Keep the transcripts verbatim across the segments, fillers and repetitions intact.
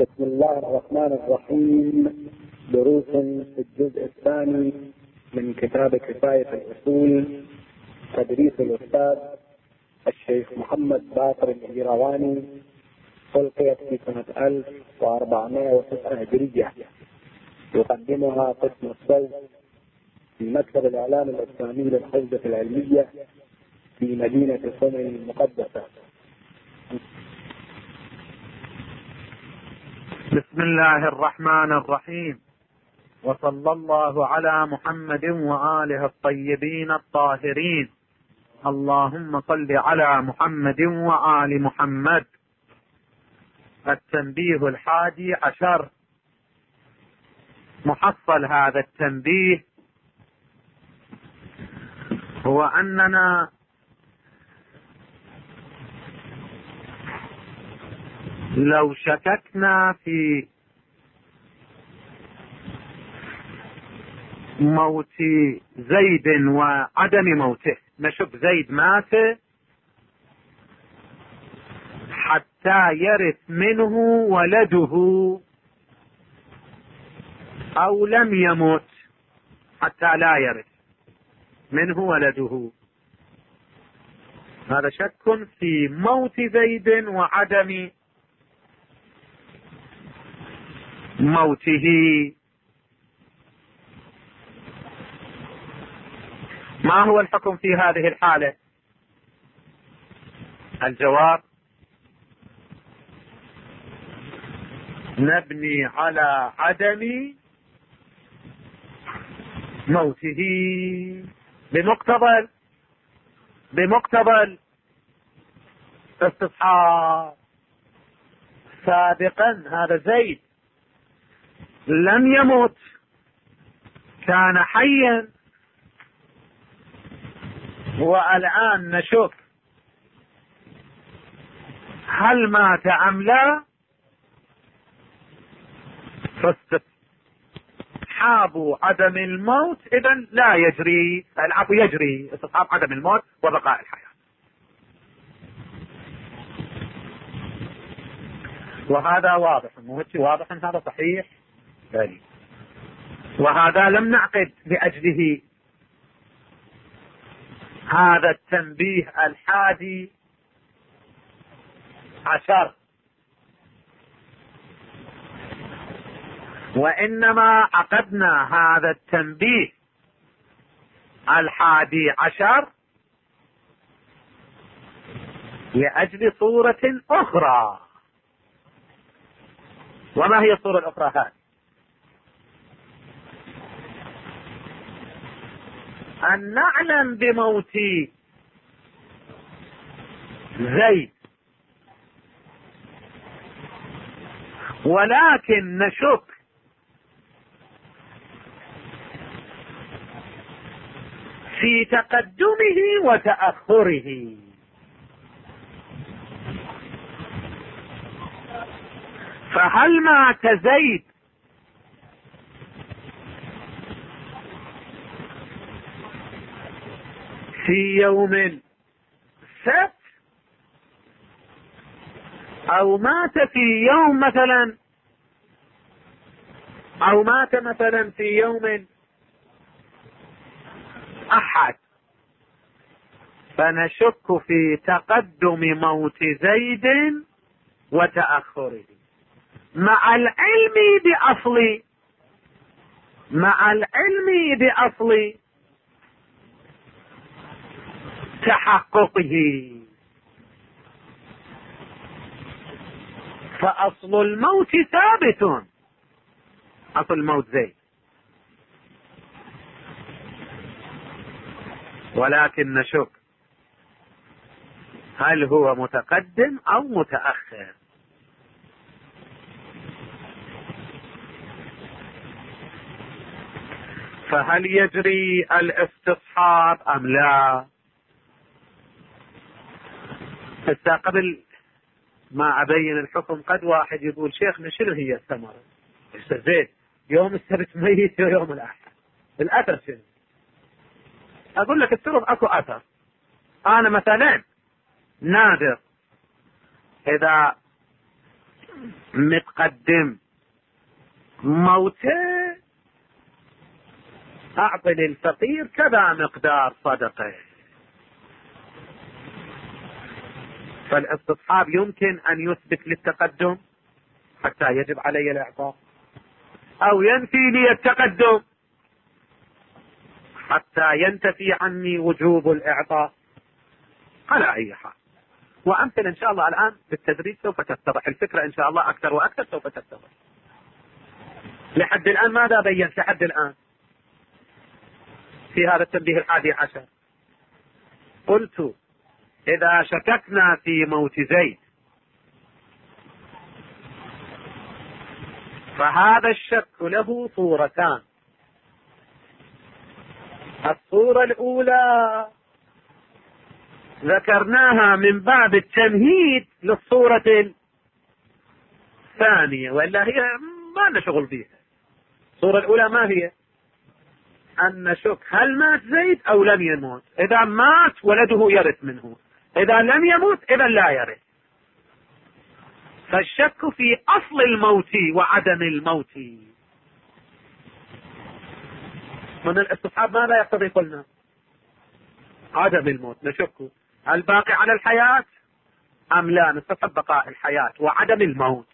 بسم الله الرحمن الرحيم. دروس في الجزء الثاني من كتاب كفاية الأصول، تدريس الأستاذ الشيخ محمد باقر الهيرواني، ألقيت في سنة ألف وأربعمائة وتسعة هجرية. يقدمها قسم الصوت في مكتب الإعلام الإسلامي للحوزة العلمية في مدينة صنع المقدسة. بسم الله الرحمن الرحيم، وصلى الله على محمد وآله الطيبين الطاهرين. اللهم صل على محمد وآل محمد. التنبيه الحادي عشر. محصل هذا التنبيه هو أننا لو شككنا في موت زيد وعدم موته، نشك زيد مات حتى يرث منه ولده، أو لم يمت حتى لا يرث منه ولده. هذا شك في موت زيد وعدم موته. ما هو الحكم في هذه الحالة؟ الجواب: نبني على عدم موته بمقتضى بمقتضى استصحاب. سابقا هذا زيد لم يمت، كان حيا، والآن نشك هل مات أم لا، فاستصحاب عدم الموت إذن لا يجري، العفو يجري استصحاب عدم الموت وبقاء الحياة. وهذا واضح، واضح هذا صحيح ذلك. وهذا لم نعقد لأجله هذا التنبيه الحادي عشر، وإنما عقدنا هذا التنبيه الحادي عشر لأجل صورة أخرى. وما هي الصورة الأخرى هذه؟ أن نعلم بموت زيد، ولكن نشك في تقدمه وتأخره. فهل مات زيد في يوم السبت، أو مات في يوم مثلا، أو مات مثلا في يوم أحد؟ فنشك في تقدم موت زيد وتأخره مع العلم بأصل مع العلم بأصل تحققه. فأصل الموت ثابت، أصل الموت زيد، ولكن نشك هل هو متقدم أو متأخر. فهل يجري الاستصحاب أم لا؟ حتى قبل ما أبين الحكم قد واحد يقول: شيخنا شنو هي الثمرة؟ زين يوم السبت ميت ويوم الأحد، الأثر شنو؟ أقول لك افترض أكو أثر. أنا مثلا نادر إذا متقدم موته أعطي للفقير كذا مقدار صدقه. فالاستصحاب يمكن أن يثبت للتقدم حتى يجب علي الإعطاء، أو ينفي لي التقدم حتى ينتفي عني وجوب الإعطاء. على أي حال، وأمثل إن شاء الله الآن بالتدريج سوف تتضح الفكرة، إن شاء الله أكثر وأكثر سوف تتضح. لحد الآن ماذا بينت؟ لحد الآن في هذا التنبيه الحادي عشر قلت إذا شككنا في موت زيد فهذا الشك له صورتان. الصورة الأولى ذكرناها من باب التمهيد للصورة الثانية، وإلا هي ما لنا شغل فيها. الصورة الأولى ما هي؟ أن نشك هل مات زيد أو لم يموت. إذا مات ولده يرث منه، إذا لم يموت إذا لا يرث. فالشك في أصل الموت وعدم الموت. من الاستصحاب ماذا يقتضي؟ قلنا عدم الموت، نشك هل باقي على الحياة أم لا، نستصحب بقاء الحياة وعدم الموت.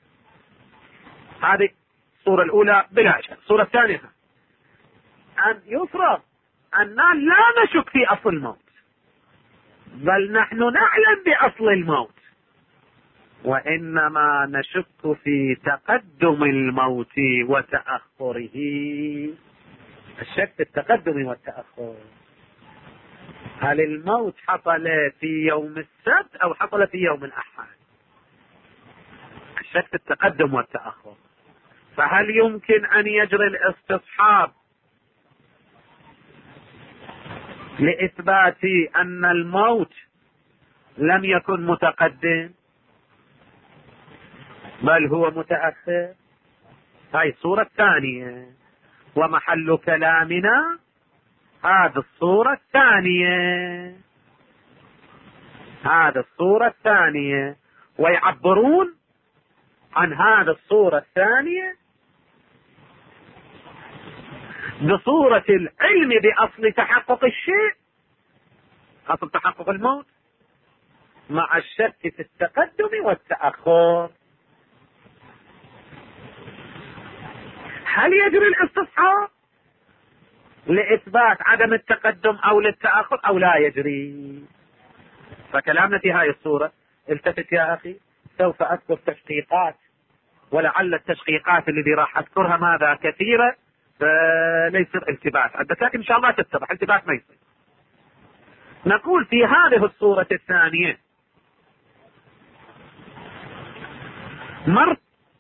هذه الصورة الأولى بلا شك. الصورة الثانية أن يفرض أننا لا نشك في أصل الموت، بل نحن نعلم بأصل الموت، وإنما نشك في تقدم الموت وتأخره. الشك في التقدم والتأخر، هل الموت حصل في يوم السبت أو حصل في يوم الأحد؟ الشك في التقدم والتأخر. فهل يمكن أن يجري الاستصحاب لإثبات أن الموت لم يكن متقدم بل هو متأخر؟ هاي الصورة الثانية، ومحل كلامنا هذه الصورة الثانية. هذه الصورة الثانية، ويعبرون عن هذه الصورة الثانية بصورة العلم بأصل تحقق الشيء، أصل تحقق الموت، مع الشك في التقدم والتأخر. هل يجري الاستصحاب لإثبات عدم التقدم أو للتأخر أو لا يجري؟ فكلامنا في هذه الصورة، التفت يا أخي، سوف أذكر تشقيقات، ولعل التشقيقات التي راح أذكرها ماذا كثيرة، فليس التباس عندك إن شاء الله تتبع التباس ما يصير. نقول في هذه الصورة الثانية مر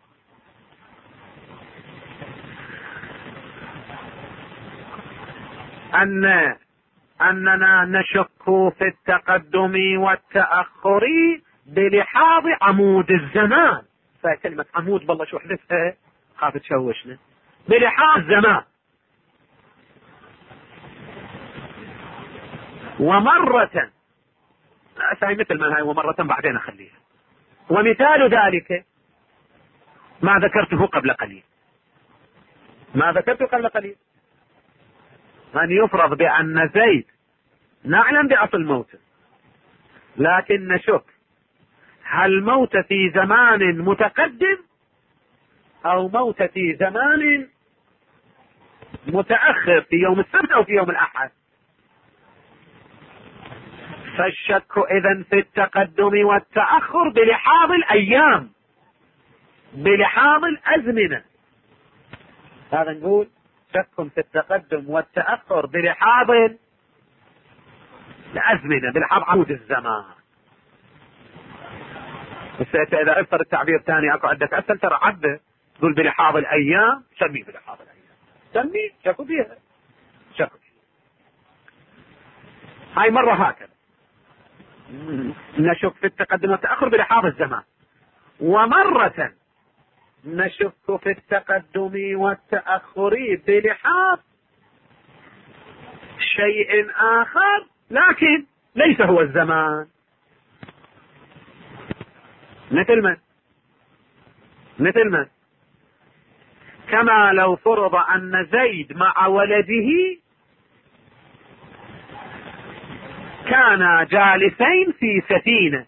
أن أننا نشك في التقدم والتأخر بلحاظ عمود الزمان. فكلمة عمود بالله شو حدثها، خاف تشوشنا. بلحاظ زمان، ومرة أسعي مثل ما هاي ومرة بعدين أخليها. ومثال ذلك ما ذكرته قبل قليل، ما ذكرته قبل قليل أن يفرض بأن زيد نعلم بأصل موته، لكن نشك هل موت في زمان متقدم أو موت في زمان متأخر، في يوم السبت أو في يوم الأحد. فالشك إذن في التقدم والتأخر بلحاظ الأيام، بلحاظ الأزمنة. هذا نقول شك في التقدم والتأخر بلحاظ الأزمنة، بلحاظ عمود الزمان. بس إذا أكثر التعبير الثاني أكو عندك أسهل، ترى عبه تقول بلحاظ الأيام، سميه بلحاظ الأيام، سميه شكو فيها، شكو فيها. هاي مرة هكذا نشك في التقدم والتأخر بلحاظ الزمان، ومرة نشك في التقدم والتأخر بلحاظ شيء آخر لكن ليس هو الزمان. مثل من؟ مثل ما كما لو فرض أن زيد مع ولده كانا جالسين في سفينة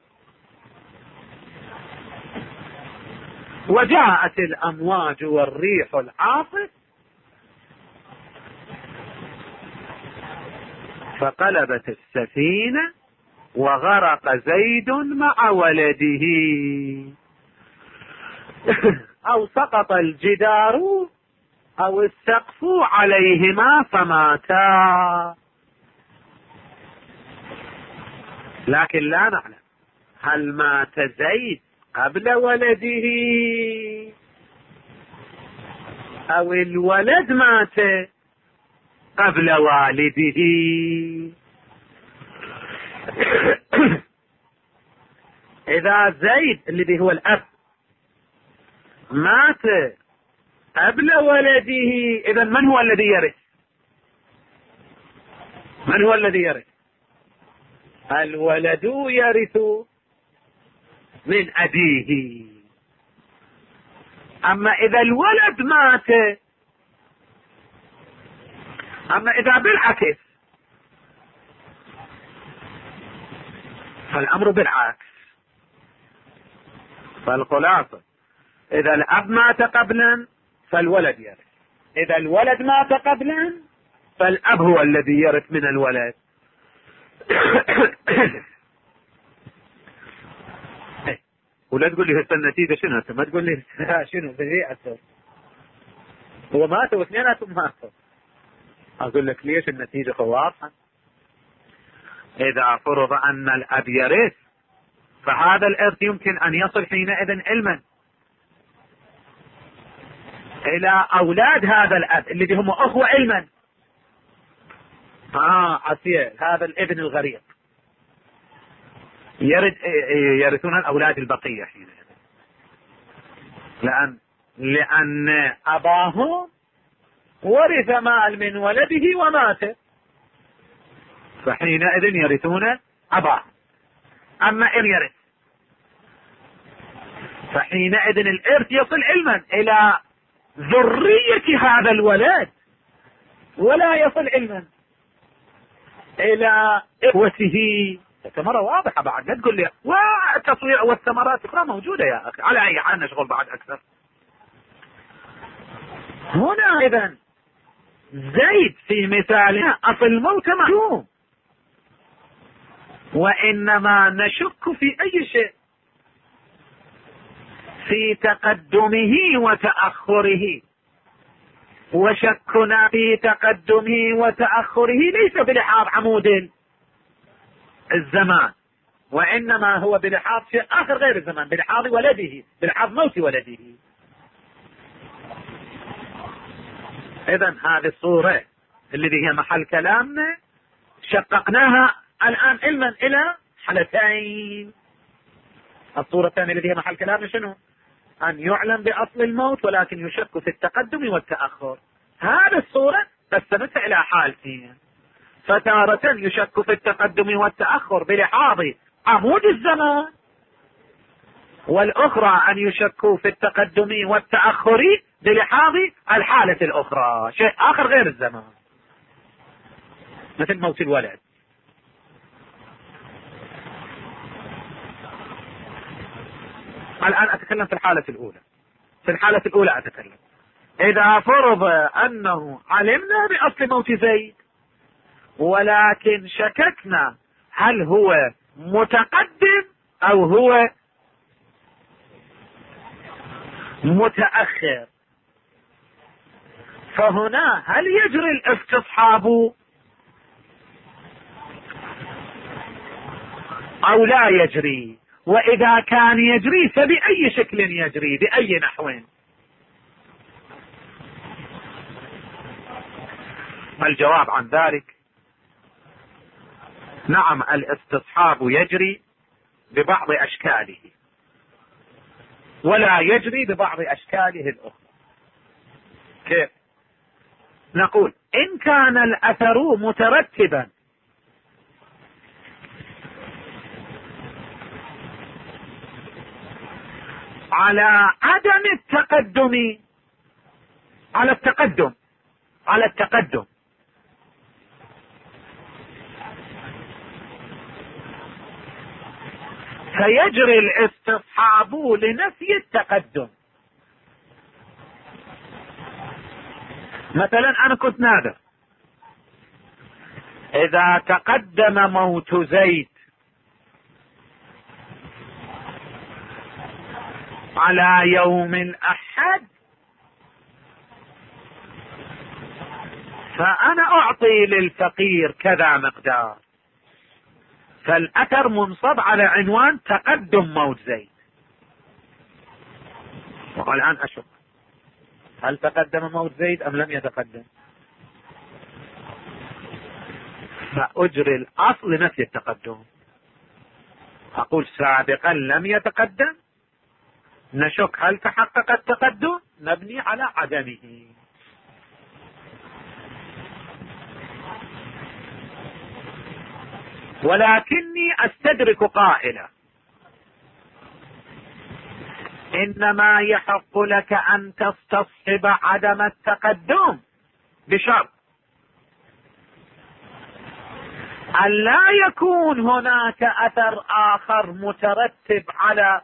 وجاءت الأمواج والريح العاصف فقلبت السفينة وغرق زيد مع ولده أو سقط الجدار أو السقف عليهما فماتا. لكن لا نعلم هل مات زيد قبل ولده أو الولد مات قبل والده. إذا زيد الذي هو الأب مات قبل ولده إذا من هو الذي يرث؟ من هو الذي يرث؟ الولد يرث من أبيه. أما إذا الولد مات، أما إذا بالعكس فالأمر بالعكس. فالخلاصة إذا الأب مات قبلا فالولد يرث، إذا الولد مات قبلا فالأب هو الذي يرث من الولد. ولا تقول لي هسه النتيجة شنو، ما تقول لي شنو بذيئته هو مات واثنيناتهم ماتوا. أقول لك ليش النتيجة واضحة. إذا فرض أن الأب يرث فهذا الإرث يمكن أن يصل حينئذ علما إلى أولاد هذا الأب الذي هم أخوة علما. آه عسير هذا الابن الغريق يرث يرثون الأولاد البقية حينئذ، لأن لأن أباه ورث مال من ولده ومات فحينئذ يرثون أباه. أما إن يرث فحينئذ الإرث يصل علما إلى ذرية هذا الولد ولا يصل علما إلى إخوته. الثمرة واضحة بعد، لا تقول لي والتصوير والثمرات أخرى موجودة يا أخي. على أي حال نشغل بعد أكثر. هنا إذن زيد في مثالنا أصل الموت معلوم، وإنما نشك في أي شيء في تقدمه وتأخره، وشكنا في تقدمه وتأخره ليس بلحاظ عمود الزمان، وإنما هو بلحاظ شيء آخر غير الزمان، بلحاظ ولده، بلحاظ موت ولده. إذن هذه الصورة التي هي محل كلامنا شققناها الآن علما إلى حالتين. الصورة الثانية التي هي محل كلامنا شنو؟ أن يعلم بأصل الموت ولكن يشك في التقدم والتأخر. هذه الصورة قسمتها إلى حالتين، فتارة يشك في التقدم والتأخر بلحاظ عمود الزمان، والأخرى أن يشكوا في التقدم والتأخر بلحاظ الحالة الأخرى، شيء آخر غير الزمان، مثل موت الولد. الآن أتكلم في الحالة الأولى. في الحالة الأولى أتكلم إذا فرض أنه علمنا بأصل موت زيد ولكن شككنا هل هو متقدم أو هو متأخر، فهنا هل يجري الاستصحاب أو لا يجري؟ وإذا كان يجري فبأي شكل يجري، بأي نحو؟ الجواب عن ذلك نعم، الاستصحاب يجري ببعض أشكاله ولا يجري ببعض أشكاله الأخرى. كيف؟ نقول إن كان الأثر مترتبا على عدم التقدم على التقدم على التقدم فيجري الاستصحاب لنفي التقدم. مثلا أنا كنت نادر، إذا تقدم موت زيد على يوم الأحد فأنا أعطي للفقير كذا مقدار، فالأثر منصب على عنوان تقدم موت زيد. والآن أشك هل تقدم موت زيد أم لم يتقدم؟ فأجري الأصل نفي التقدم، أقول سابقا لم يتقدم، نشك هل تحقق التقدم، نبني على عدمه. ولكني أستدرك قائلا إنما يحق لك أن تستصحب عدم التقدم بشرط أن لا يكون هناك أثر آخر مترتب على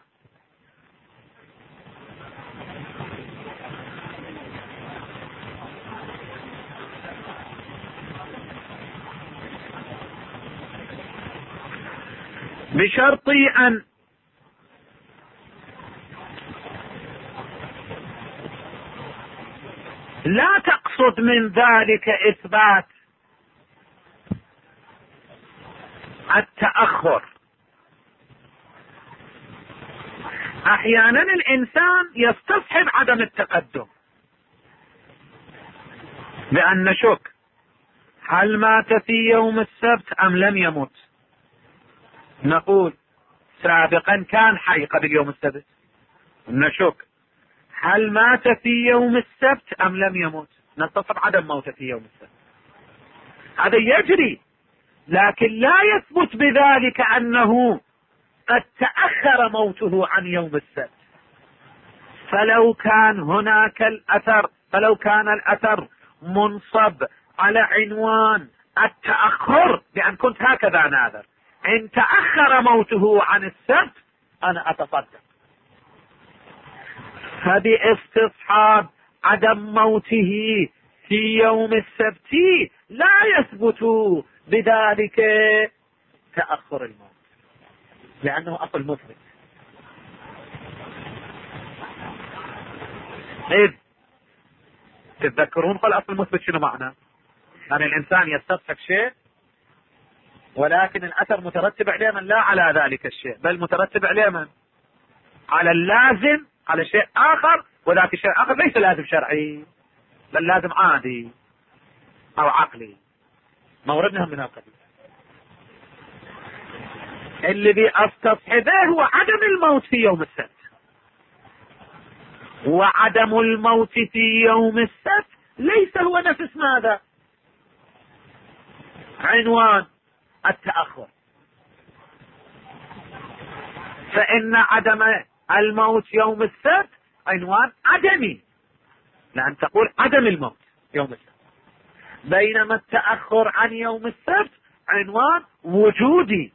بشرط أن لا تقصد من ذلك إثبات التأخر. أحيانا الإنسان يستصحب عدم التقدم بأن نشك هل مات في يوم السبت أم لم يمت، نقول سابقا كان حي قبل يوم السبت، نشك هل مات في يوم السبت أم لم يمت، نستصحب عدم موته في يوم السبت. هذا يجري، لكن لا يثبت بذلك أنه قد تأخر موته عن يوم السبت. فلو كان هناك الأثر فلو كان الأثر منصب على عنوان التأخر، بأن كنت هكذا ناذر إن تأخر موته عن السبت أنا أتصدق، فباستصحاب عدم موته في يوم السبت لا يثبت بذلك تأخر الموت، لأنه أصل مثبت. إذ تتذكرون قال أصل مثبت شنو معنى؟ يعني الإنسان يستصحب شيء ولكن الأثر مترتب عليه من لا على ذلك الشيء، بل مترتب عليه من على اللازم على شيء آخر، وذاك الشيء آخر ليس لازم شرعي بل لازم عادي أو عقلي، موردنا من القبيل. اللي بأستصحبه هو عدم الموت في يوم السبت، وعدم الموت في يوم السبت ليس هو نفس ماذا؟ عنوان التأخر. فإن عدم الموت يوم السبت عنوان عدمي، لأن تقول عدم الموت يوم السبت، بينما التأخر عن يوم السبت عنوان وجودي،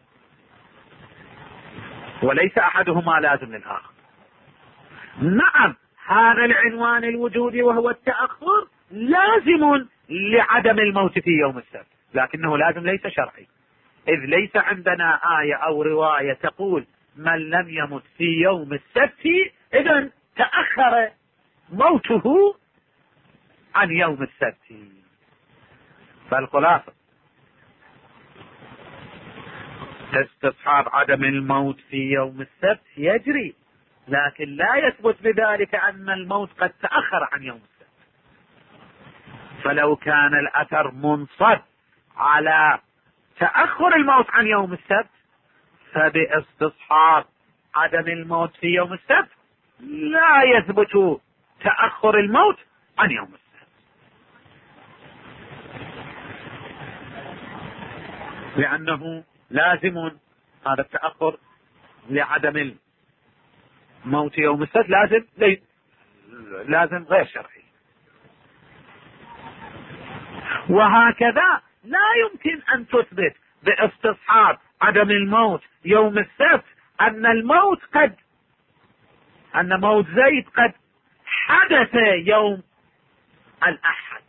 وليس أحدهما لازم للآخر. نعم هذا العنوان الوجودي وهو التأخر لازم لعدم الموت في يوم السبت، لكنه لازم ليس شرعي، إذ ليس عندنا آية أو رواية تقول من لم يمت في يوم السبت إذن تأخر موته عن يوم السبت. فالخلاصة استصحاب عدم الموت في يوم السبت يجري، لكن لا يثبت بذلك أن الموت قد تأخر عن يوم السبت. فلو كان الأثر منصب على تأخر الموت عن يوم السبت فباستصحاب عدم الموت في يوم السبت لا يثبت تأخر الموت عن يوم السبت، لأنه لازم هذا التأخر لعدم موت يوم السبت لازم لازم غير شرعي. وهكذا لا يمكن أن تثبت باستصحاب عدم الموت يوم السبت أن الموت قد أن موت زيد قد حدث يوم الأحد.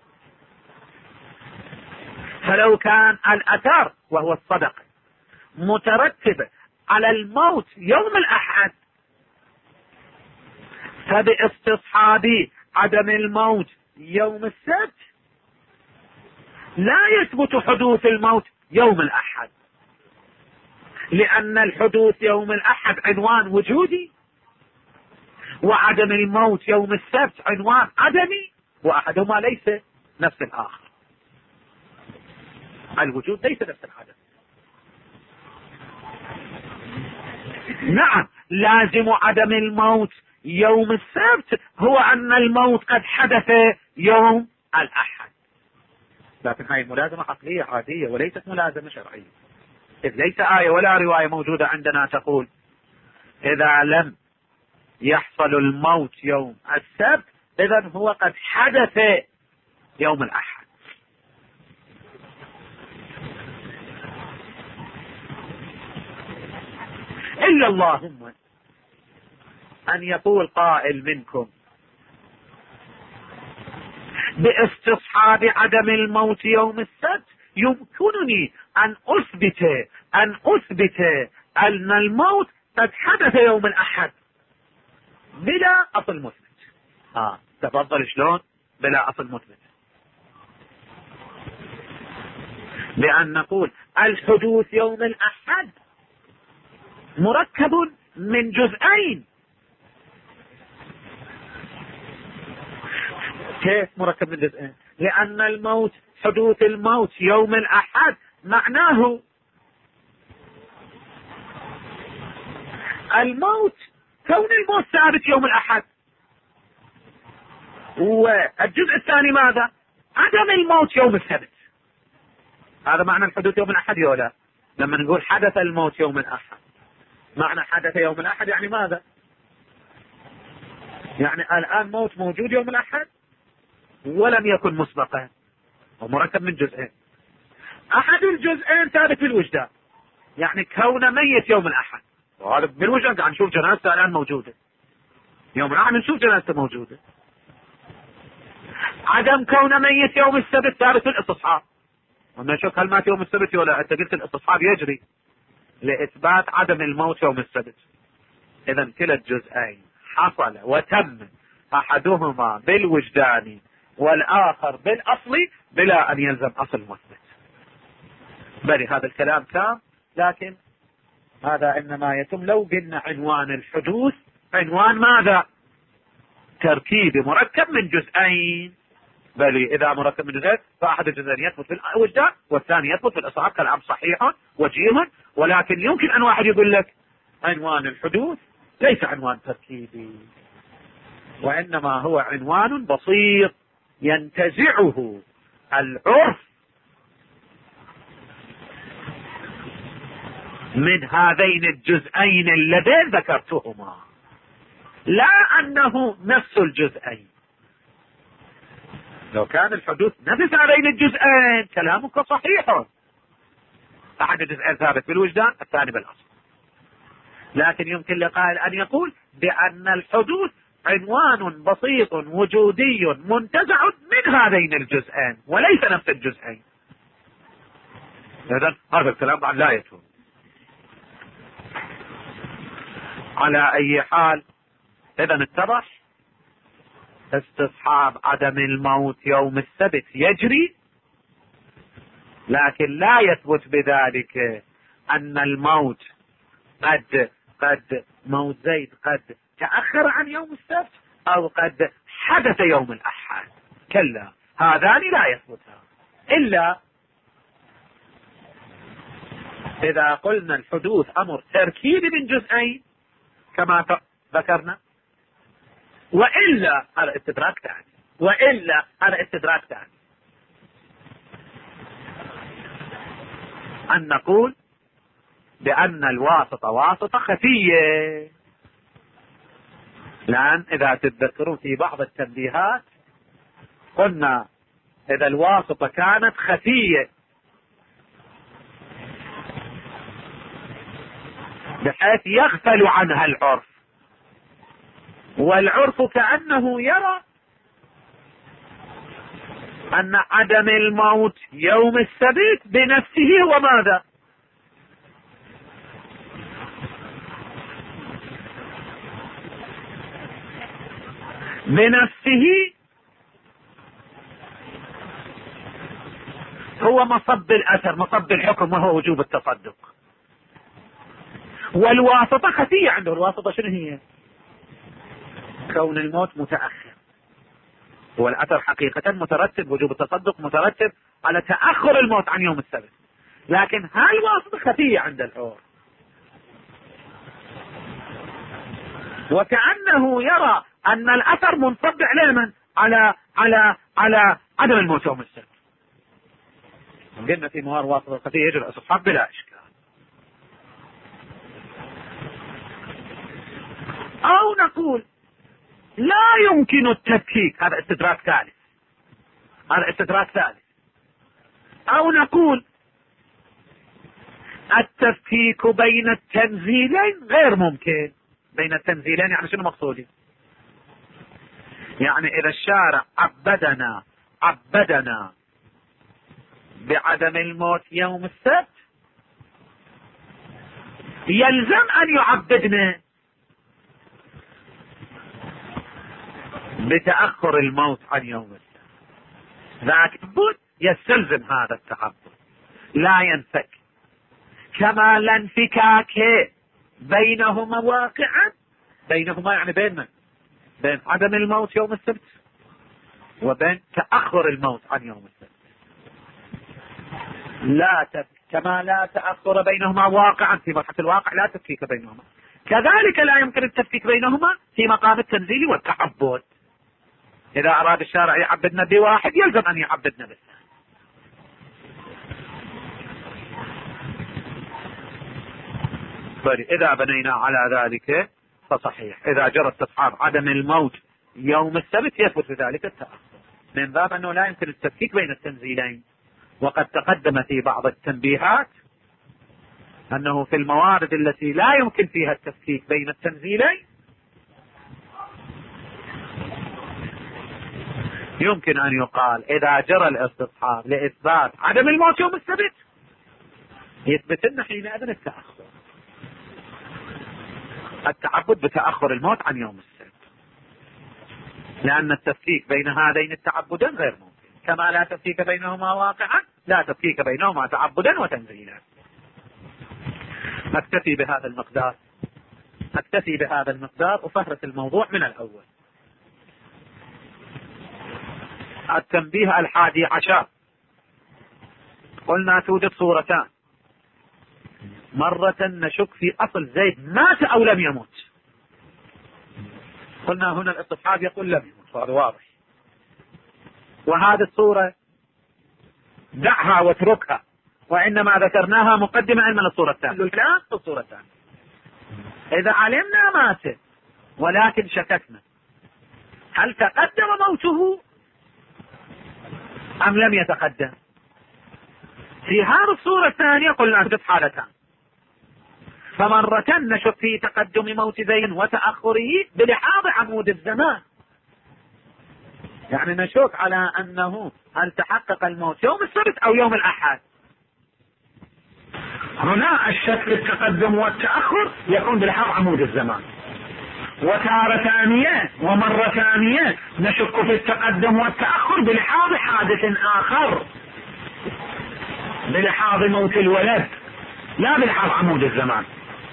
فلو كان الأثر وهو الصدقة مترتب على الموت يوم الأحد، فباستصحاب عدم الموت يوم السبت لا يثبت حدوث الموت يوم الأحد، لأن الحدوث يوم الأحد عنوان وجودي، وعدم الموت يوم السبت عنوان عدمي، وأحدهما ليس نفس الآخر. الوجود ليس نفس العدم. نعم، لازم عدم الموت يوم السبت هو أن الموت قد حدث يوم الأحد، لكن هذه ملازمة عقلية عادية وليست ملازمة شرعية، إذ ليس آية ولا رواية موجودة عندنا تقول إذا لم يحصل الموت يوم السبت إذن هو قد حدث يوم الأحد. إلا اللهم أن يقول قائل منكم باستصحاب عدم الموت يوم السبت يمكنني أن أثبت أن أثبت أن الموت قد حدث يوم الأحد بلا أصل مثبت. آه تفضل شلون بلا أصل مثبت؟ بأن نقول الحدوث يوم الأحد مركب من جزئين. كيف مركب من جزئين؟ لأن الموت حدوث الموت يوم الأحد معناه الموت كون الموت ثابت يوم الأحد، والجزء الثاني ماذا؟ عدم الموت يوم السبت. هذا معنى الحدوث يوم الأحد ولا؟ لما نقول حدث الموت يوم الأحد، معنى حدث يوم الأحد يعني ماذا؟ يعني الآن موت موجود يوم الأحد ولم يكن مسبقا ومركب من جزئين. أحد الجزئين ثابت في الوجدان، يعني كون ميت يوم الأحد، وهذا بالوجدان قاعد نشوف جنازته الآن موجودة، يوم الأحد نشوف جنازته موجودة. عدم كون ميت يوم السبت ثابت في الاستصحاب، وما نشوف هل مات يوم السبت ولا؟ أنت قلت الاستصحاب يجري لإثبات عدم الموت يوم السبت. إذا كلا الجزئين حصل وتم أحدهما بالوجدان والآخر بالأصل بلا أن يلزم أصل مثبت. بل هذا الكلام تام، لكن هذا إنما يتم لو قلنا عنوان الحدوث عنوان ماذا؟ تركيب مركب من جزئين. بل إذا مركب من جزئين فأحد الجزئين يثبت في الوجدان والثاني يثبت في الإصحاب، كلام صحيح وجيه. ولكن يمكن أن واحد يقول لك عنوان الحدوث ليس عنوان تركيبي، وإنما هو عنوان بسيط ينتزعه العرف من هذين الجزئين اللذين ذكرتهما، لا أنه نفس الجزئين. لو كان الحدوث نفس هذين الجزئين كلامك صحيح، أحد الجزئين ثابت بالوجدان الثاني بالأصل. لكن يمكن لقائل أن يقول بأن الحدوث عنوان بسيط وجودي منتزع من هذين الجزئين وليس نفس الجزئين. إذن هذا الكلام بعد لا يتم. على أي حال إذن اتضح استصحاب عدم الموت يوم السبت يجري، لكن لا يثبت بذلك أن الموت قد قد موت زيد قد تأخر عن يوم السبت أو قد حدث يوم الأحد. كلا، هذان لا يثبتان إلا إذا قلنا الحدوث أمر تركيبي من جزئين كما ذكرنا، وإلا هذا استدراك ثاني، وإلا هذا استدراك ثاني أن نقول بأن الواسطة واسطة خفية، لأن إذا تتذكرون في بعض التنبيهات قلنا إذا الواسطة كانت خفية بحيث يغفل عنها العرف، والعرف كأنه يرى أن عدم الموت يوم السبت بنفسه هو ماذا؟ بنفسه هو مصب الأثر، مصب الحكم، وهو وجوب التصدق. والواسطة خفية عنده. الواسطة شنو هي؟ كون الموت متأخر، والأثر حقيقة مترتب، وجوب التصدق مترتب على تأخر الموت عن يوم السبت، لكن هاي الواسطة خفية عند الحور، وكأنه يرى أن الأثر منصب على على على على عدم الموت يوم السبت. قلنا في موار واسطة خفية يجري الأصحاب بلا إشكال. أو نقول لا يمكن التفكيك، هذا استدراك ثالث، هذا استدراك ثالث. أو نقول التفكيك بين التنزيلين غير ممكن. بين التنزيلين يعني شنو مقصودي؟ يعني إذا الشارع عبدنا عبدنا بعدم الموت يوم السبت، يلزم أن يعبدنا بتأخر الموت عن يوم السبت. ذاك التعبد يستلزم هذا التعبد، لا ينفك، كما لا انفكاك بينهما واقعا. بينهما يعني بين من؟ بين عدم الموت يوم السبت وبين تأخر الموت عن يوم السبت. لا تف... كما لا تأخر بينهما واقعا، في مرحلة الواقع لا تفكيك بينهما، كذلك لا يمكن التفكيك بينهما في مقام التنزيل والتعبد. إذا أراد الشارع يعبدنا بواحد يلزم أن يعبدنا بالثاني. إذا بنينا على ذلك فصحيح، إذا جرى استصحاب عدم الموت يوم السبت يثبت بذلك التأخر، من باب أنه لا يمكن التفكيك بين التنزيلين. وقد تقدم في بعض التنبيهات أنه في الموارد التي لا يمكن فيها التفكيك بين التنزيلين يمكن أن يقال إذا جرى الاستصحاب لإثبات عدم الموت يوم السبت يثبت لنا حينئذ التأخر، التعبد بتأخر الموت عن يوم السبت، لأن التفكيك بين هذين التعبدين غير ممكن، كما لا تفكيك بينهما واقعا لا تفكيك بينهما تعبدا وتنزيلا. أكتفي بهذا المقدار، أكتفي بهذا المقدار وفهرس الموضوع من الأول. التنبيه الحادي عشر، قلنا توجد صورتان، مرة نشك في أصل زيد مات أو لم يمت، قلنا هنا الاستصحاب يقول لم يمت، هذا واضح، وهذه الصورة دعها واتركها، وإنما ذكرناها مقدمة علما للصورة الثانية. الآن الصورة الثانية إذا علمنا مات ولكن شككنا هل تقدم موته أم لم يتقدم، في هذه الصورة الثانية قلنا توجد حالتان، فمرة نشك في تقدم موت زيد وتأخره بلحاظ عمود الزمان، يعني نشك على أنه هل تحقق الموت يوم السبت أو يوم الأحد. هنا الشك في التقدم والتأخر يكون بلحاظ عمود الزمان. وتارة ثانية ومرة ثانية نشك في التقدم والتأخر بلحاظ حادث آخر، بلحاظ موت الولد، لا بلحاظ عمود الزمان.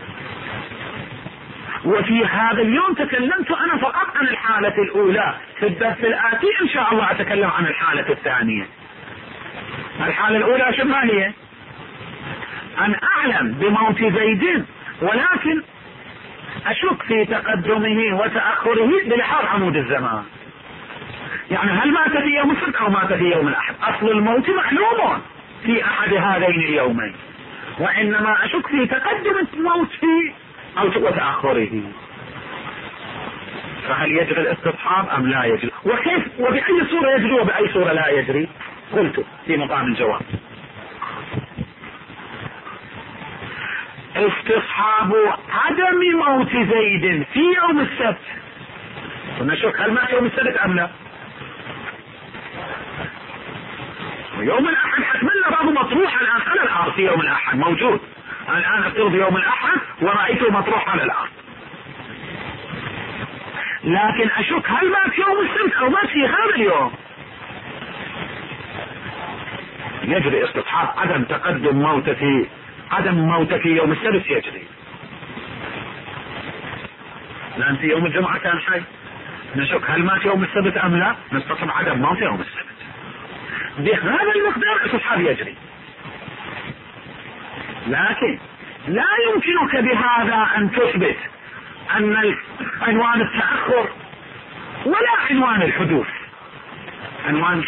وفي هذا اليوم تكلمت أنا فقط عن الحالة الأولى، في الدرس الآتي إن شاء الله أتكلم عن الحالة الثانية. الحالة الأولى شو ما هي؟ أن أعلم بموت زيد ولكن أشك في تقدمه وتأخره بلحاظ عمود الزمان، يعني هل مات في يوم السبت أو مات في يوم الأحد؟ أصل الموت معلوم في أحد هذين اليومين، وإنما أشك في تقدم الموت فيه أو وتأخره. فهل يجري الاستصحاب ام لا يجري؟ وكيف وبأي صورة يجري وبأي صورة لا يجري؟ قلت في مقام الجواب استصحاب عدم موت زيد في يوم السبت، ونشك هل مات يوم السبت ام لا؟ يوم الاحد حتمنى بعضه مطروح الان على الارض، في يوم الاحد موجود الان، افترض يوم الاحد ورأيته مطروح على الارض، لكن اشك هل مات يوم السبت او مات في هذا اليوم. يجري استصحاب عدم تقدم موت في عدم موت في يوم السبت يجري، لان في يوم الجمعة كان حي، نشك هل مات يوم السبت ام لا، نستصحب عدم موت يوم السبت، بهذا المقدار استصحاب يجري. لكن لا يمكنك بهذا ان تثبت ان عنوان التأخر ولا عنوان الحدوث، عنوان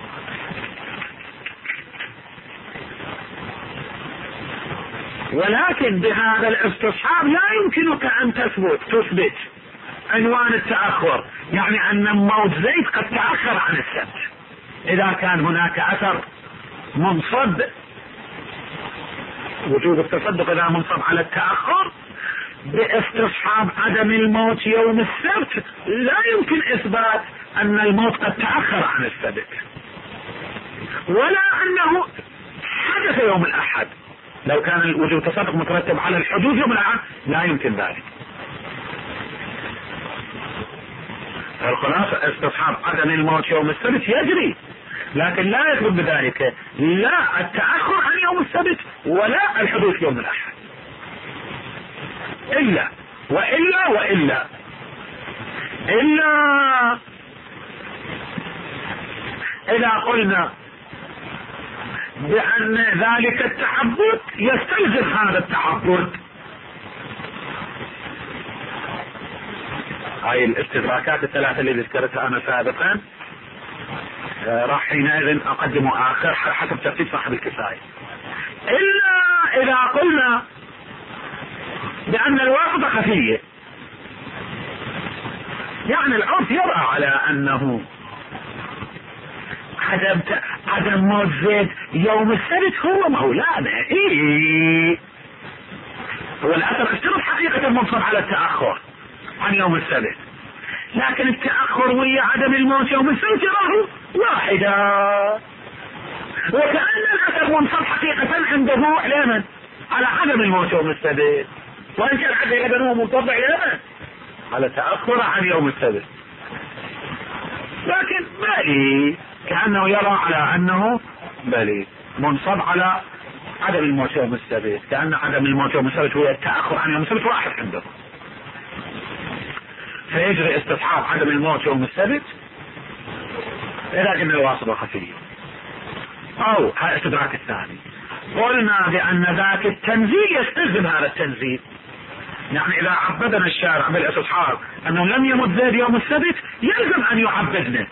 ولكن بهذا الاستصحاب لا يمكنك ان تثبت تثبت عنوان التأخر، يعني ان موت زيد قد تأخر عن السبت، اذا كان هناك اثر منصب وجود التصدق اذا منصب على التأخر باستصحاب عدم الموت يوم السبت، لا يمكن اثبات ان الموت قد تأخر عن السبت ولا انه حدث يوم الاحد. لو كان وجود تصدق مترتب على الحدوث يوم الاحد لا يمكن ذلك. الخلاصة استصحاب عدم الموت يوم السبت يجري، لكن لا يثبت بذلك لا التأخر عن يوم السبت ولا الحدوث يوم الاحد، الا والا والا الا اذا قلنا بأن ذلك التعبد يستلزم هذا التعبد. هاي الاستدراكات الثلاثة اللي ذكرتها انا سابقا راح حينئذ اقدم اخر حسب ترتيب صاحب الكفاية، الا اذا قلنا بأن الواسطة خفية، يعني العرف يرى على انه عدم عدم موت زيد يوم السبت هو مولانا، ايه هو الاثر اشترط حقيقة المنصب على التأخر عن يوم السبت، لكن التأخر ويا عدم الموت يوم السبت يراه واحدا، وكأن الاثر منصب حقيقة عنده على من؟ على عدم الموت يوم السبت، وان كان حقيقة هو منصب على من؟ على تأخر عن يوم السبت، لكن بالي كأنه يرى على انه بلي منصب على عدم الموت يوم السبت، كأن عدم الموت يوم السبت هو التأخر عن يوم السبت واحد عنده، فيجري استصحاب عدم الموت يوم السبت اذا كان الواسطة خفية. او هذا الاستدراك الثاني، قلنا بأن ذاك التنزيل يستلزم هذا التنزيل، يعني اذا عبدنا الشارع بالاستصحاب انه لم يمت زيد يوم السبت يلزم ان يعبدنا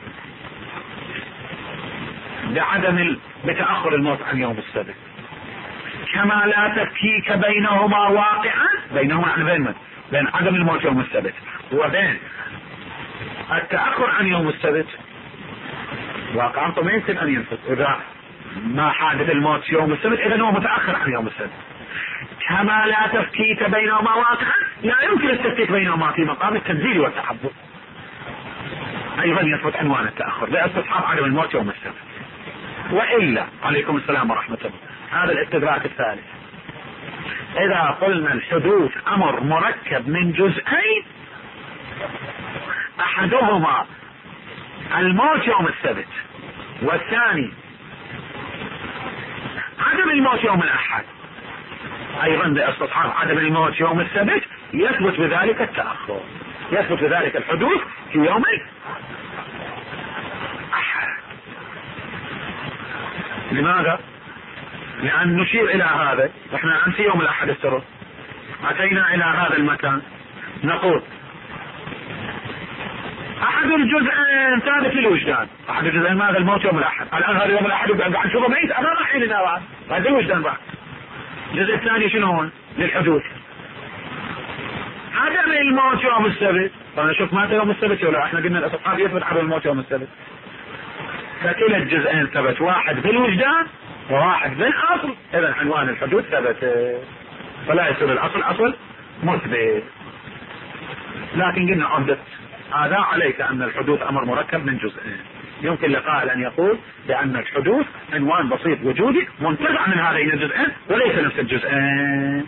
بعدم ال... بتأخر الموت عن يوم السبت، كما لا تفكيك بينهما واقعا، بينهما يعني بين من؟ بين عدم الموت يوم السبت وبين التأخر عن يوم السبت واقعا، فما يمكن ان ينفذ اذا ما حادث الموت يوم السبت اذا هو متأخر عن يوم السبت، كما لا تفكيك بينهما واقعا لا يمكن التفكيك بينهما في مقام التنزيل والتحبب، ايضا يثبت عنوان التأخر لاستصحاب عدم الموت يوم السبت. وإلا عليكم السلام ورحمة الله، هذا الاستدراك الثالث، إذا قلنا الحدوث أمر مركب من جزئين، أحدهما الموت يوم السبت والثاني عدم الموت يوم الأحد، أيضا باستصحاب عدم الموت يوم السبت يثبت بذلك التأخر، يثبت بذلك الحدوث في يوم لماذا؟ لأن نشير إلى هذا، احنا أنت يوم الأحد السبت أتينا إلى هذا المكان نقول أحد الجزئين ثابت للوجدان، أحد الجزئين ماذا؟ الموت يوم الأحد، الآن هذا يوم الأحد قاعد نشوفه ميت أمام عيننا بعد، هذا الوجدان بعد. الجزء الثاني شنو هون؟ للحدوث، عدم الموت يوم السبت. فانا شوف مات يوم السبت ولا احنا قلنا الاستصحاب يثبت عدم الموت يوم السبت. فكلا الجزئين ثبت، واحد بالوجدان وواحد بالاصل. اذا عنوان الحدوث ثبت، فلا يصير الاصل اصل مثبت. لكن قلنا عمدة هذا عليك ان الحدوث امر مركب من جزئين. يمكن لقائل ان يقول بان الحدوث عنوان بسيط وجودي منتزع من هذين الجزئين وليس نفس الجزئين.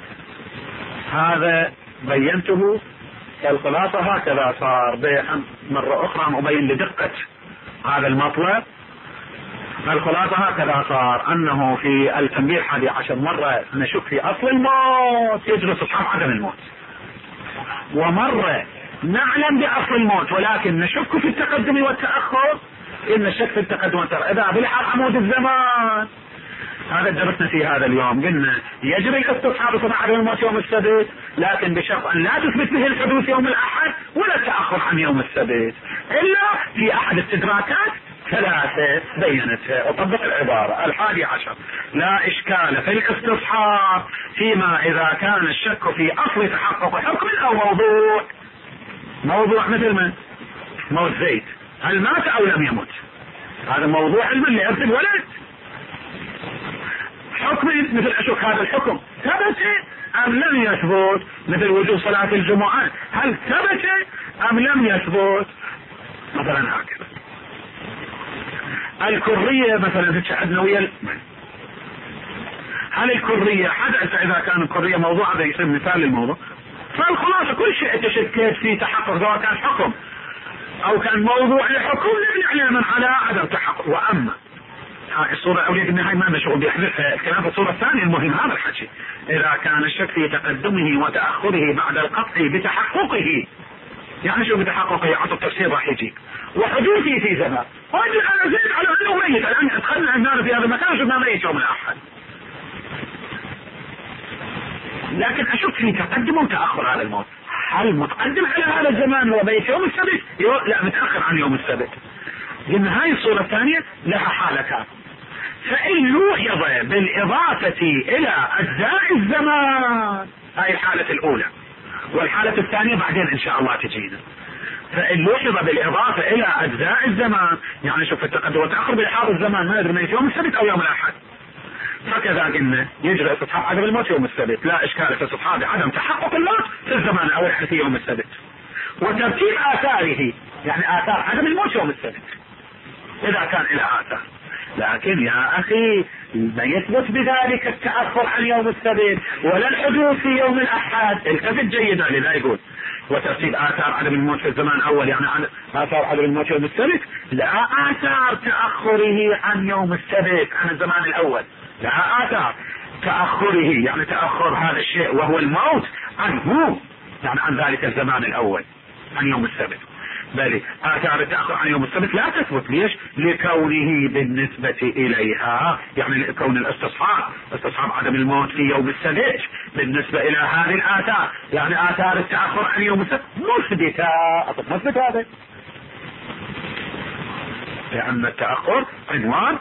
هذا بينته. الخلاصة هكذا صار. مرة اخرى ابين لدقة هذا المطلب. الخلاصة هكذا صار انه في التنبيه الحادي عشر مرة نشك في اصل الموت يجلس اصحاب عدم الموت، ومرة نعلم باصل الموت ولكن نشك في التقدم والتأخر. ان الشك في التقدم والتأخر اذا بلحق عمود الزمان. هذا درسنا في هذا اليوم. قلنا يجري الاستصحاب صنع عدم الموت يوم السبت، لكن بشرط ان لا تثبت به الحدوث يوم الاحد ولا التأخر عن يوم السبت الا في احد استدراكات ثلاثة بينتها. اطبق العبارة الحادي عشر: لا اشكال في الاستصحاب فيما اذا كان الشك في اصل تحقق حكم او موضوع. موضوع مثل من؟ موت زيد، هل مات او لم يمت؟ هذا موضوع علم لأرث الولد. حكم مثل اشك هذا الحكم ثبت ام لم يثبت؟ مثل وجوب صلاة الجمعة هل ثبت ام لم يثبت؟ مثلا هكذا. الكرية مثلا تشهدنا ويا هل الكرية حدث؟ اذا كان الكرية موضوع هذا يصير مثال للموضوع. فالخلاصة كل شيء تشكيت فيه تحقق سواء كان حكم او كان موضوع لحكم نبني على من على عدم تحقق. واما هاي الصورة الاولية قلنا هاي ما مشغول بيحذفها. الكلام في الصورة الثانية المهم هذا الحكي: اذا كان الشك في تقدمه وتأخره بعد القطع بتحققه. يعني شو بتحققه؟ عطوا التفسير راح يجي. وحدوثه في زمان. واجل انا زيد على انه ميت. الان ادخلنا عندنا في هذا المكان شفنا ميت يوم الاحد. لكن اشك في تقدم وتأخر على الموت. هل متقدم على هذا الزمان هو ميت يوم السبت؟ لا متأخر عن يوم السبت. لان هاي الصورة الثانية لها حالتان. فإن لوحظ بالإضافة إلى أجزاء الزمان، هاي الحالة الأولى، والحالة الثانية بعدين إن شاء الله تجينا. فإن لوحظ بالإضافة إلى أجزاء الزمان، يعني شوف التقدم والتأخر بإحاط الزمان ما يدري يوم السبت أو يوم الأحد. فكذا قلنا يجري استصحاب عدم الموت يوم السبت، لا إشكال في استصحاب عدم تحقق الموت في الزمان الأول في يوم السبت، وترتيب آثاره يعني آثار عدم الموت يوم السبت إذا كان إلى آثار. لكن يا أخي ما يثبت بذلك التأخر عن يوم السبت ولا الحدوث في يوم الأحد. التفت جيدا لذا يقول وترتيب آثار عدم الموت في الزمان الأول يعني آثار عدم الموت يوم السبت، لا آثار تأخره عن يوم السبت عن الزمان الأول، لا آثار تأخره يعني تأخر هذا الشيء وهو الموت عنه يعني عن ذلك الزمان الأول عن يوم السبت، بل آثار التأخر عن يوم السبت لا تثبت. ليش؟ لكونه بالنسبة إليها يعني كون الاستصحاب استصحاب عدم الموت في يوم السبت بالنسبة إلى هذه الآثار يعني آثار التأخر عن يوم السبت مثبتة. أطلب مثبت هذا لأن التأخر عنوان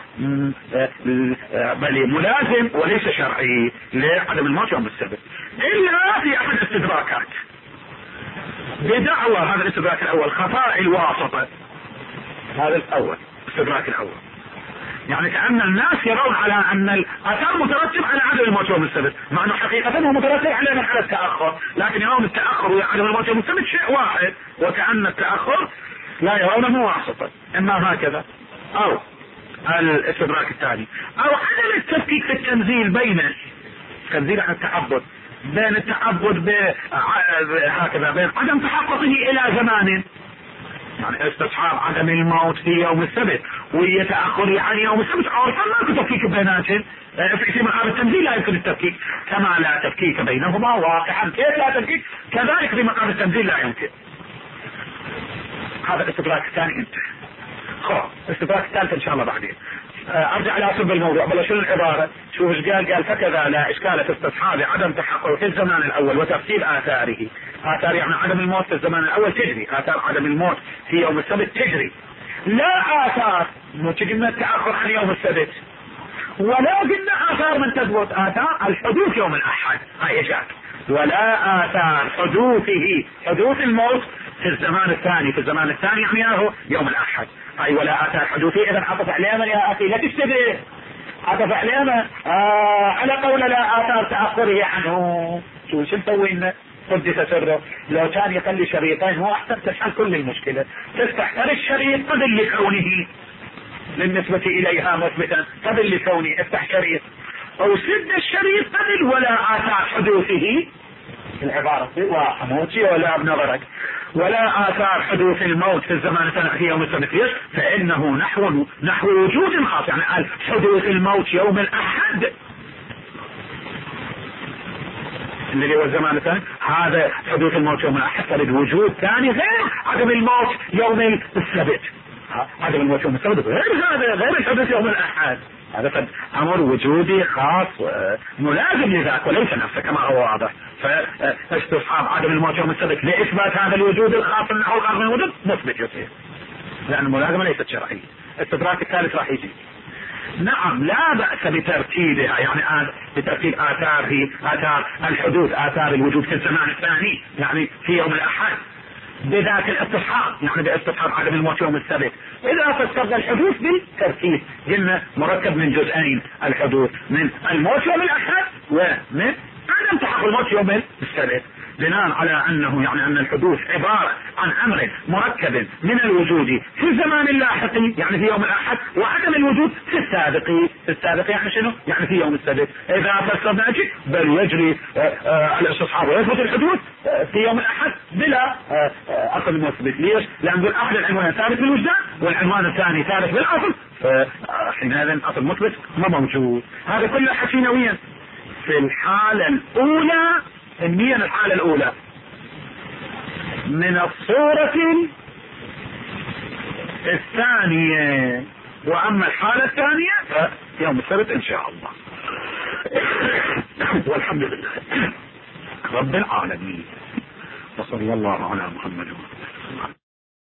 بل ملازم وليس شرعي لعدم الموت يوم السبت إلا في أحد الاستدراكات بدعوى. هذا الاستدراك الأول خفاء الواسطة، هذا الأول الاستدراك الأول يعني كأن الناس يرون على أن الأثار مترتب على عدم الموت يوم السبت مع أنه حقيقة هو مترتب على على التأخر، لكن يرون التأخر وعدم الموت يوم السبت شيء واحد، وكأن التأخر لا يرونه واسطة. إما هكذا أو الاستدراك الثاني أو عدم التفكيك في التنزيل بين تنزيل عن التعبد بين التعبد هكذا بين عدم تحققه الى زمان يعني استصحاب عدم الموت في يوم السبت ويتأخر عن يوم السبت عرفا ما تفكيك بيناتهم في مقام التنزيل لا يمكن التفكيك كما لا تفكيك بينهما واقعا. كيف لا تفكيك؟ كذلك في مقام التنزيل لا يمكن. هذا الاستدراك الثاني انتهى. خلاص الاستدراك الثالث ان شاء الله بعدين. ارجع الى اصل الموضوع بلا شنو العبارة. شوف ايش قال قال فكذا لا اشكال في استصحاب عدم تحقق في الزمان الاول وتفصيل اثاره. اثار يعني عدم الموت في الزمان الاول تجري، اثار عدم الموت في يوم السبت تجري، لا اثار قلنا التاخر عن يوم السبت ولا قلنا اثار من تثبت، اثار الحدوث يوم الاحد. هاي اجاك ولا آثار حدوثه حدوث الموت في الزمان الثاني في الزمان الثاني يعني هو يوم الأحد. أي ولا آثار حدوثه إذا عطف عليها يا أخي لا تشتبه، عطف عليها آه على قول لا آثار تأخره عنه. شو شو نسوي لنا؟ قدس سره لو كان يخلي شريطين هو أحسن تحل كل المشكلة. تفتح الشريط قبل لكونه بالنسبة إليها مثبتا قبل لكونه افتح شريط أو سد الشريط قبل ولا آثار حدوثه. العبارة وحموتي ولا بنظرك ولا آثار حدوث الموت في الزمان الثاني يوم السبت فإنه نحو نحو وجود خاص. يعني قال حدوث الموت يوم الأحد اللي هو الزمان الثاني هذا حدوث الموت يوم الأحد فرد وجود ثاني غير عدم الموت يوم السبت. عدم الموت يوم السبت غير هذا غير الحدوث يوم الأحد. هذا قد أمر وجودي خاص ملازم لذاك وليس نفسه كما هو واضح. فاستصحاب عدم الموت يوم السبت لإثبات هذا الوجود الخاص أنه الآخر من الوجود مثبت يصير لأن الملازمة ليست شرعية. الاستدراك الثالث راح يجي. نعم لا بأس بترتيبها يعني بترتيب آثار آثار الحدوث آثار الوجود في الزمان الثاني يعني في يوم الأحد بذات الاستصحاب يعني باستصحاب عدم الموت يوم السبت. إذا فسرت الحدوث بالترتيب قلنا مركب من جزئين الحدوث من الموت يوم الأحد ومن عدم تحقق الموت يوم السبت بناء على أنه يعني أن الحدوث عبارة عن أمر مركب من الوجود في الزمان اللاحق يعني في يوم الأحد وعدم الوجود في السابق في السابق يعني شنو يعني في يوم السبت. إذا فسرنا شيء بل يجري الاستصحاب ويثبت الحدوث في يوم الأحد بلا أصل مثبت. ليش؟ لأن الأصل العنوان ثابت بالوجدان والعنوان الثاني ثابت بالأصل فحينئذ أصل مثبت ما موجود. هذا كله حكينويا. في الحالة الأولى النية الحالة الأولى من الصورة الثانية وأما الحالة الثانية فيوم السبت إن شاء الله. والحمد لله رب العالمين وصلى الله على محمد.